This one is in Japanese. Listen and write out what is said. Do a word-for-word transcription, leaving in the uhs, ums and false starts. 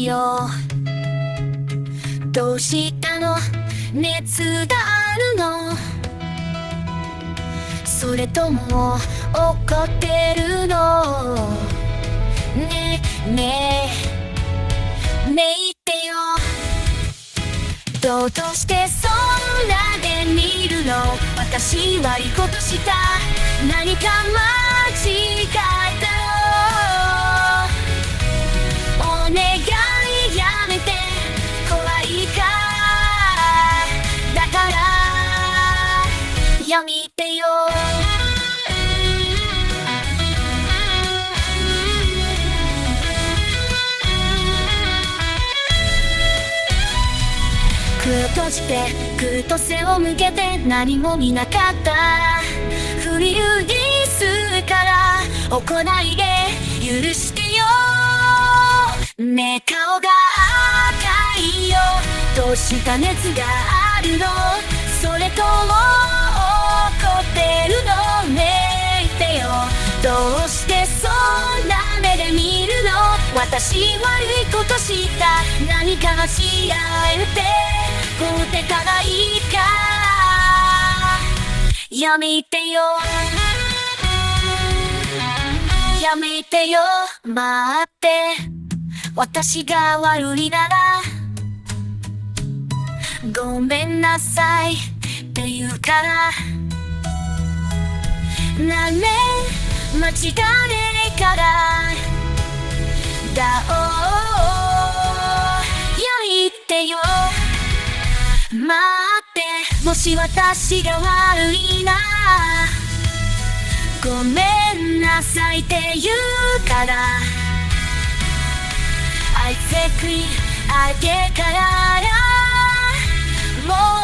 よ。どうしたの？熱があるの？それとも怒ってるの？ねえねえねえ言ってよ。どうとしてそんなで見るの？私悪いことした？何か間違えたの？お願いやめて、怖いからだからやめてよ。目を閉じてぐっと背を向けて何も見なかったふりうりするから怒らないで許してよ。ねえ顔が赤いよ。どうした熱があるの？それとも怒ってるの？ねえ言ってよ。どうしてそんな目で見るの？私悪いことした？何か教えてこうてからいいからやめてよ。やめてよ。待って、私が悪いならごめんなさいって言うからなんで間違えないからだおやめてよ。待って、もし私が悪いなごめんなさいって言うからI take it あげからもう